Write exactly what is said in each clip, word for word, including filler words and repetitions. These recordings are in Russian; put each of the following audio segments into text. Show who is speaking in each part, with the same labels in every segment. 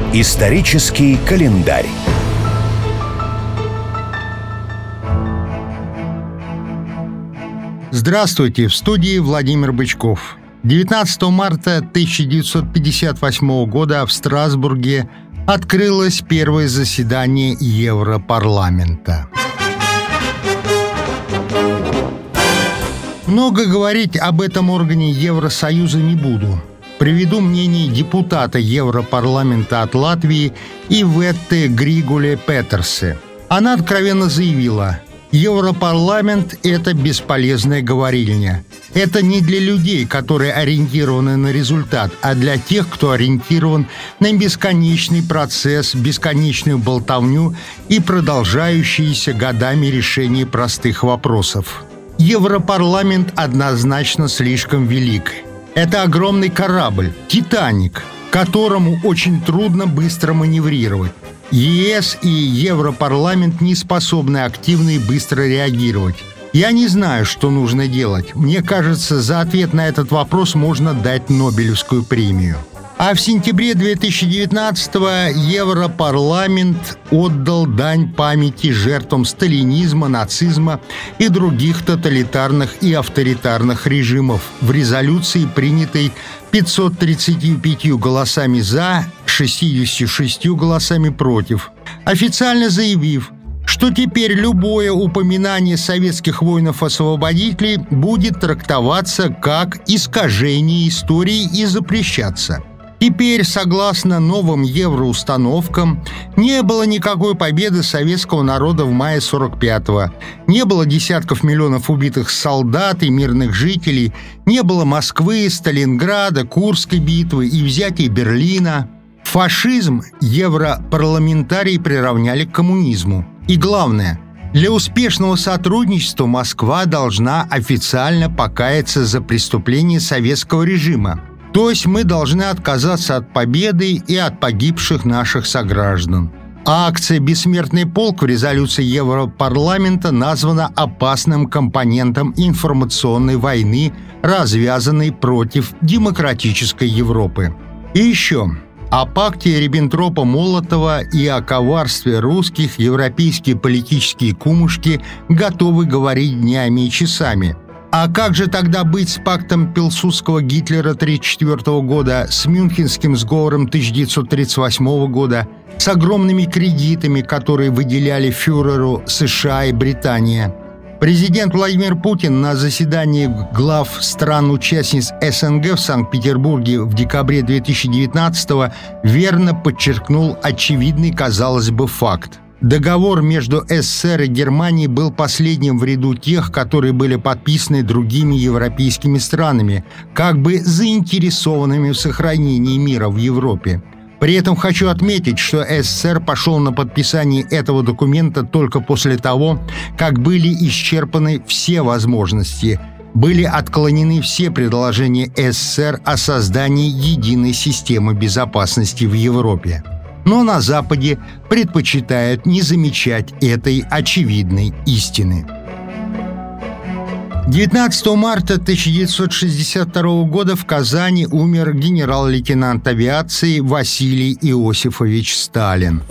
Speaker 1: Исторический календарь.
Speaker 2: Здравствуйте, в студии Владимир Бычков. девятнадцатого марта тысяча девятьсот пятьдесят восьмого года в Страсбурге открылось первое заседание Европарламента. Много говорить об этом органе Евросоюза не буду. Приведу мнение депутата Европарламента от Латвии Иветты Григуле-Петерсе. Она откровенно заявила: Европарламент – это бесполезная говорильня. Это не для людей, которые ориентированы на результат, а для тех, кто ориентирован на бесконечный процесс, бесконечную болтовню и продолжающиеся годами решение простых вопросов. Европарламент однозначно слишком велик. Это огромный корабль, «Титаник», которому очень трудно быстро маневрировать. ЕС и Европарламент не способны активно и быстро реагировать. Я не знаю, что нужно делать. Мне кажется, за ответ на этот вопрос можно дать Нобелевскую премию. А в сентябре две тысячи девятнадцатого Европарламент отдал дань памяти жертвам сталинизма, нацизма и других тоталитарных и авторитарных режимов в резолюции, принятой пятьсот тридцатью пятью голосами «за», шестьюдесятью шестью голосами «против», официально заявив, что теперь любое упоминание советских воинов-освободителей будет трактоваться как искажение истории и запрещаться. Теперь, согласно новым евроустановкам, не было никакой победы советского народа в мае сорок пятого, не было десятков миллионов убитых солдат и мирных жителей, не было Москвы, Сталинграда, Курской битвы и взятия Берлина. Фашизм европарламентарии приравняли к коммунизму. И главное, для успешного сотрудничества Москва должна официально покаяться за преступления советского режима. То есть мы должны отказаться от победы и от погибших наших сограждан. А акция «Бессмертный полк» в резолюции Европарламента названа опасным компонентом информационной войны, развязанной против демократической Европы. И еще. О пакте Риббентропа-Молотова и о коварстве русских европейские политические кумушки готовы говорить днями и часами. А как же тогда быть с пактом Пилсудского Гитлера тысяча девятьсот тридцать четвёртого года, с Мюнхенским сговором тысяча девятьсот тридцать восьмого года, с огромными кредитами, которые выделяли фюреру США и Британия? Президент Владимир Путин на заседании глав стран-участниц СНГ в Санкт-Петербурге в декабре две тысячи девятнадцатого верно подчеркнул очевидный, казалось бы, факт. Договор между СССР и Германией был последним в ряду тех, которые были подписаны другими европейскими странами, как бы заинтересованными в сохранении мира в Европе. При этом хочу отметить, что СССР пошел на подписание этого документа только после того, как были исчерпаны все возможности, были отклонены все предложения СССР о создании единой системы безопасности в Европе. Но на Западе предпочитают не замечать этой очевидной истины. девятнадцатого марта тысяча девятьсот шестьдесят второго года в Казани умер генерал-лейтенант авиации Василий Иосифович Сталин.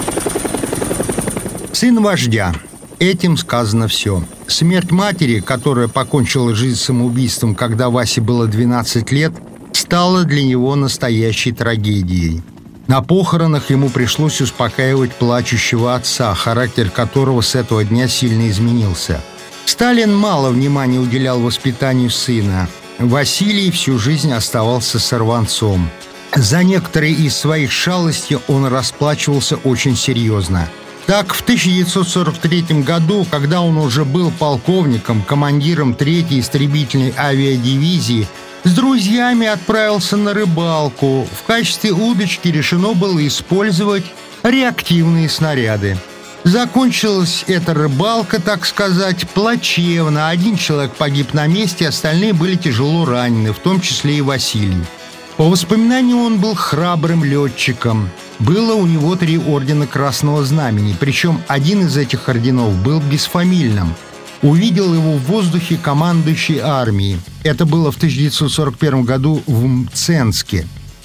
Speaker 2: Сын вождя. Этим сказано все. Смерть матери, которая покончила жизнь самоубийством, когда Васе было двенадцать лет, стала для него настоящей трагедией. На похоронах ему пришлось успокаивать плачущего отца, характер которого с этого дня сильно изменился. Сталин мало внимания уделял воспитанию сына. Василий всю жизнь оставался сорванцом. За некоторые из своих шалостей он расплачивался очень серьезно. Так, в тысяча девятьсот сорок третьем году, когда он уже был полковником, командиром третьей истребительной авиадивизии, с друзьями отправился на рыбалку. В качестве удочки решено было использовать реактивные снаряды. Закончилась эта рыбалка, так сказать, плачевно. Один человек погиб на месте, остальные были тяжело ранены, в том числе и Василий. По воспоминаниям, он был храбрым летчиком. Было у него три ордена Красного Знамени, причем один из этих орденов был бесфамильным. Увидел его в воздухе командующий армией. Это было в тысяча девятьсот сорок первом году в Мценске.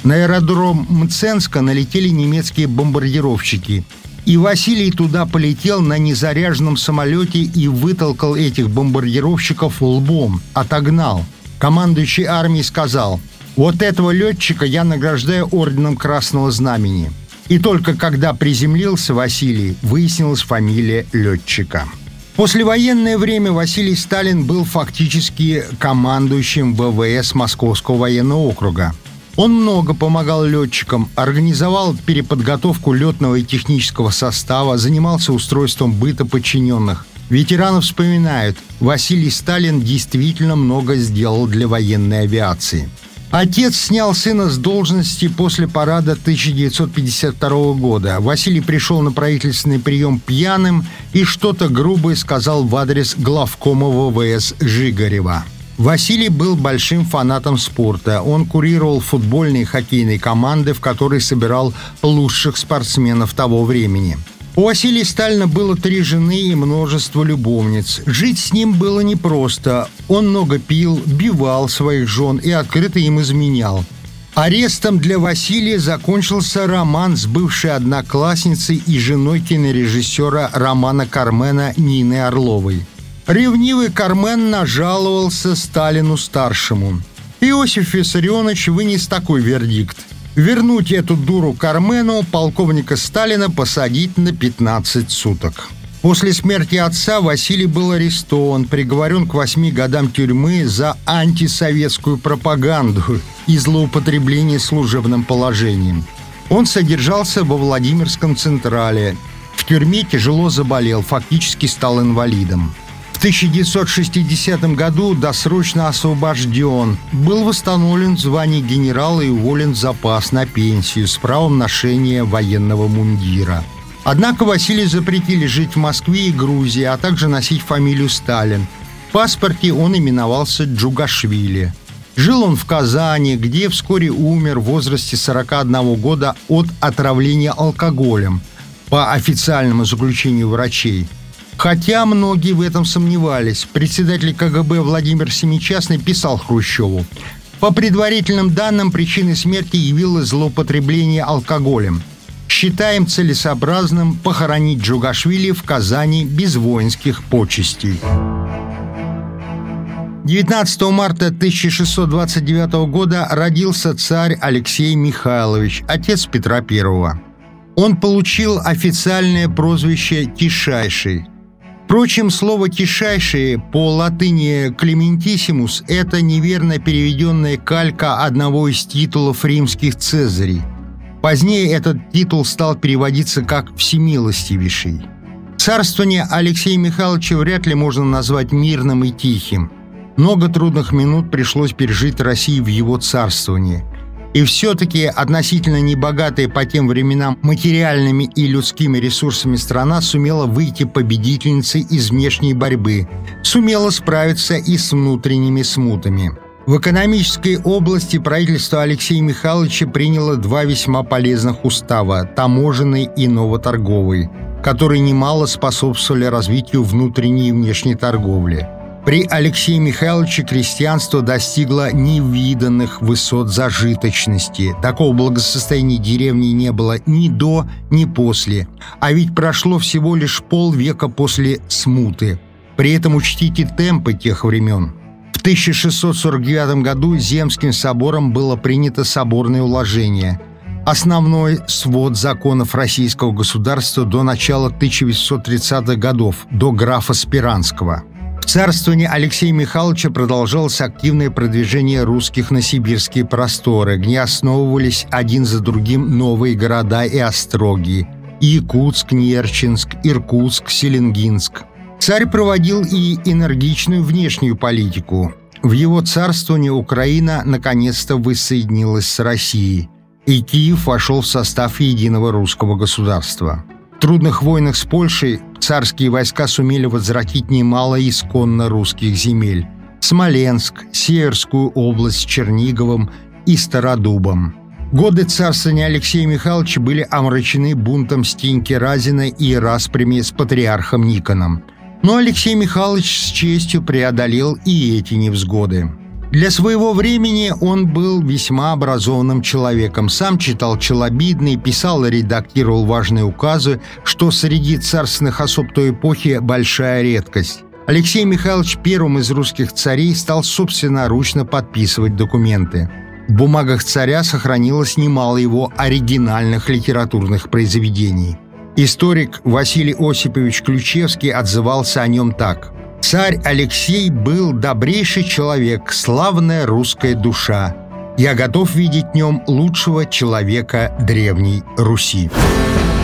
Speaker 2: На аэродром Мценска налетели немецкие бомбардировщики, и Василий туда полетел на незаряженном самолете и вытолкал этих бомбардировщиков лбом, отогнал. Командующий армией сказал: «Вот этого летчика я награждаю орденом Красного Знамени». И только когда приземлился Василий, выяснилась фамилия летчика. В послевоенное время Василий Сталин был фактически командующим ВВС Московского военного округа. Он много помогал летчикам, организовал переподготовку летного и технического состава, занимался устройством быта подчиненных. Ветераны вспоминают: Василий Сталин действительно много сделал для военной авиации. Отец снял сына с должности после парада тысяча девятьсот пятьдесят второго года. Василий пришел на правительственный прием пьяным и что-то грубое сказал в адрес главкома ВВС Жигарева. Василий был большим фанатом спорта. Он курировал футбольные и хоккейные команды, в которые собирал лучших спортсменов того времени. У Василия Сталина было три жены и множество любовниц. Жить с ним было непросто. Он много пил, бивал своих жен и открыто им изменял. Арестом для Василия закончился роман с бывшей одноклассницей и женой кинорежиссера Романа Кармена Ниной Орловой. Ревнивый Кармен нажаловался Сталину-старшему. Иосиф Виссарионович вынес такой вердикт: вернуть эту дуру Кармену, полковника Сталина посадить на пятнадцать суток. После смерти отца Василий был арестован, приговорен к восьми годам тюрьмы за антисоветскую пропаганду и злоупотребление служебным положением. Он содержался во Владимирском Централе. В тюрьме тяжело заболел, фактически стал инвалидом. В тысяча девятьсот шестидесятом году досрочно освобожден, был восстановлен в звании генерала и уволен в запас на пенсию с правом ношения военного мундира. Однако Василию запретили жить в Москве и Грузии, а также носить фамилию Сталин. В паспорте он именовался Джугашвили. Жил он в Казани, где вскоре умер в возрасте сорока одного года от отравления алкоголем, по официальному заключению врачей. Хотя многие в этом сомневались. Председатель КГБ Владимир Семичастный писал Хрущеву: по предварительным данным, причиной смерти явилось злоупотребление алкоголем. Считаем целесообразным похоронить Джугашвили в Казани без воинских почестей. девятнадцатого марта тысяча шестьсот двадцать девятого года родился царь Алексей Михайлович, отец Петра Первого. Он получил официальное прозвище «Тишайший». Впрочем, слово «тишайший» по латыни «клементиссимус» — это неверно переведенная калька одного из титулов римских цезарей. Позднее этот титул стал переводиться как «всемилостивейший». Царствование Алексея Михайловича вряд ли можно назвать мирным и тихим. Много трудных минут пришлось пережить России в его царствовании. И все-таки относительно небогатая по тем временам материальными и людскими ресурсами страна сумела выйти победительницей из внешней борьбы, сумела справиться и с внутренними смутами. В экономической области правительство Алексея Михайловича приняло два весьма полезных устава – таможенный и новоторговый, которые немало способствовали развитию внутренней и внешней торговли. При Алексее Михайловиче крестьянство достигло невиданных высот зажиточности. Такого благосостояния деревни не было ни до, ни после. А ведь прошло всего лишь полвека после смуты. При этом учтите темпы тех времен. В тысяча шестьсот сорок девятом году Земским собором было принято соборное уложение, основной свод законов российского государства до начала тысяча восемьсот тридцатых годов, до графа Спиранского. В царствовании Алексея Михайловича продолжалось активное продвижение русских на сибирские просторы, где основывались один за другим новые города и остроги – Якутск, Нерчинск, Иркутск, Селенгинск. Царь проводил и энергичную внешнюю политику. В его царствовании Украина наконец-то воссоединилась с Россией, и Киев вошел в состав единого русского государства. В трудных войнах с Польшей царские войска сумели возвратить немало исконно русских земель – Смоленск, Северскую область с Черниговым и Стародубом. Годы царствования Алексея Михайловича были омрачены бунтом Стеньки Разина и распрями с патриархом Никоном. Но Алексей Михайлович с честью преодолел и эти невзгоды. Для своего времени он был весьма образованным человеком. Сам читал челобитные, писал и редактировал важные указы, что среди царственных особ той эпохи большая редкость. Алексей Михайлович первым из русских царей стал собственноручно подписывать документы. В бумагах царя сохранилось немало его оригинальных литературных произведений. Историк Василий Осипович Ключевский отзывался о нем так: «Царь Алексей был добрейший человек, славная русская душа. Я готов видеть в нем лучшего человека Древней Руси».